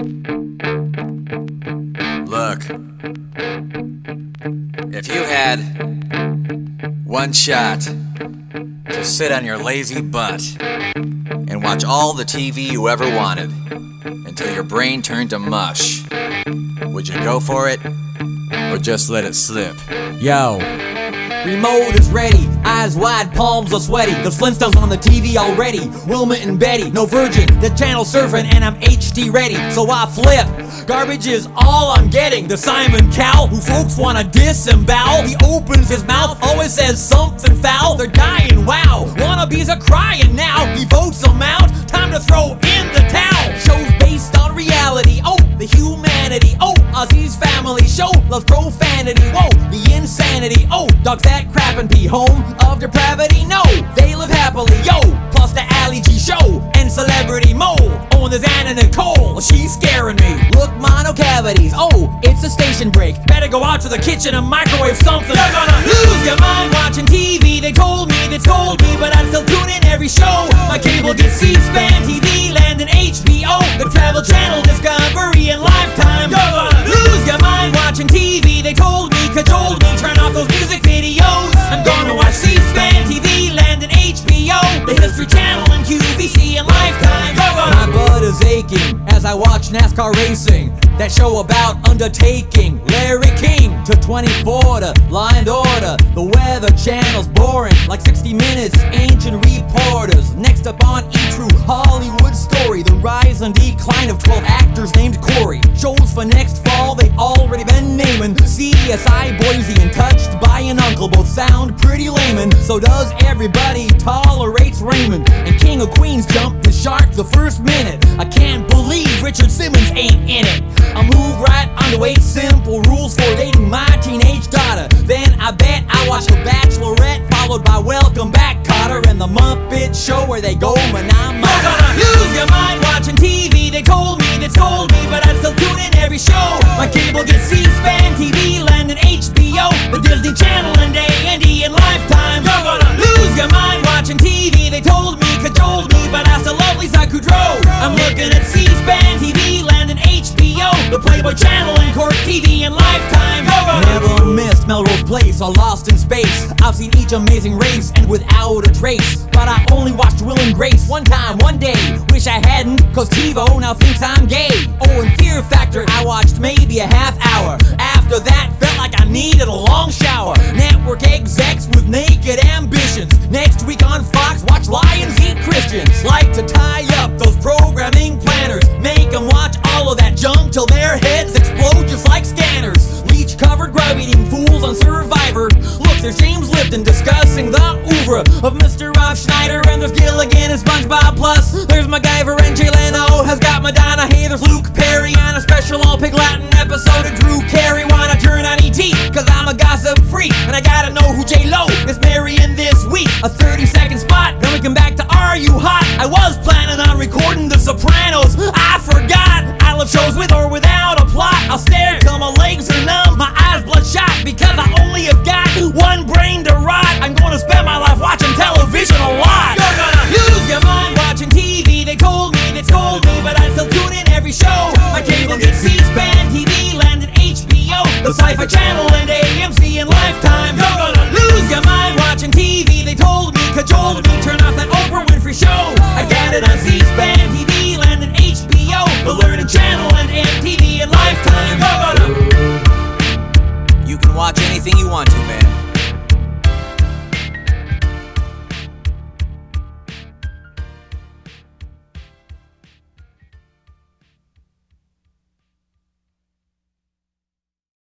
Look, if you had one shot to sit on your lazy butt and watch all the TV you ever wanted until your brain turned to mush, would you go for it or just let it slip? Yo, remote is ready, eyes wide, palms are sweaty. The Flintstones on the TV already, Wilma and Betty. No Virgin, the channel surfing and I'm HD ready. So I flip, garbage is all I'm getting. The Simon Cowell, who folks wanna disembowel. He opens his mouth, always says something foul. They're dying, wow, wannabes are crying now. He votes them out, time to throw in the towel. Shows based on reality, oh, the humanity. Oh, Ozzy's family show loves profanity. Whoa, the insanity. Oh, dogs that crap and pee, home of depravity. No, they live happily. Yo, plus the Ali G show and Celebrity Mole. Oh, and there's Anna Nicole. Well, she's scaring me. Look, mono cavities. Oh, it's a station break. Better go out to the kitchen and microwave something. You're gonna lose your mind watching TV. They told me, but I'd still tune in every show. My cable gets C-SPAN, TV Land, and HBO. The Travel Channel, Discovery, and Lifetime. You're gonna lose your mind watching TV. They told me, cajoled me, turn off those music videos. I'm gonna watch C-SPAN, TV Land, and HBO. The History Channel and QVC and Lifetime. My butt is aching as I watch NASCAR racing. That show about undertaking Larry King to 24 to Law and Order. The Weather Channel's boring like 60 Minutes. Ancient reporters. Next up on E-True Hollywood Story. The rise and decline of 12 actors named Corey. Shows for next fall they've already been naming. CSI Boise and Touched by an Uncle. Both sound pretty layman. So does Everybody Tolerates Raymond. And King of Queens jumped the shark the first minute. I can't believe Richard Simmons ain't in it. I'll move right on to 8 simple rules for dating my teenage daughter. Then I bet I watch The Bachelorette, followed by Welcome Back, Kotter, and The Muppet Show, where they go manamana. You're gonna lose your mind watching TV. They told me, but I'd still tune in every show. My cable gets C-SPAN, TV Land, and HBO. The Disney Channel and A&E and Lifetime. You're gonna lose your mind watching TV. They told me, cajoled me, but I still love Lisa Kudrow. I'm looking at C-SPAN, TV Land, and HBO. The Playboy Channel and Court TV and Lifetime. Never missed Melrose Place or Lost in Space. I've seen each amazing race and without a trace. But I only watched Will and Grace one time, one day. Wish I hadn't, cause TiVo now thinks I'm gay. Oh, and Fear Factor I watched maybe a half hour. After that, felt like I needed a long shower. Network execs with naked ambitions. Next week on Fox, watch Lions Eat Christians. Like to tie up those programming planners. Make them watch all of that junk till their heads explode just like scanners. Leech-covered grub-eating fools on Survivor. Look, there's James Lipton discussing the oeuvre of Mr. Rob Schneider. And there's Gilligan and SpongeBob. Plus, there's MacGyver and Jay Leno. Has got Madonna. Hey, there's Luke Perry on a special all-pig Latin episode of Drew Carey. Wanna turn on E.T. cause I'm a gossip freak. And I gotta know who J-Lo is marrying this week. A 30-second spot, then we come back to Are You Hot? I was planning on recording The Sopranos. I forgot. I love shows with or without a plot. I'll stare till my legs are numb, my eyes bloodshot, because I only have got one brain to rot. I'm gonna spend my life watching television a lot. You're gonna lose your mind watching TV. They told me, but I still tune in every show. My cable gets C-SPAN, TV Land, and HBO. The Sci-Fi Channel and AMC and Lifetime. You're gonna lose your mind watching TV. They told me, cajoled me, turn off that Oprah Winfrey Show. I got it on C-SPAN, TV Land, and HBO. The Learning Channel and MTV and Lifetime. You're gonna... You can watch anything you want to, man.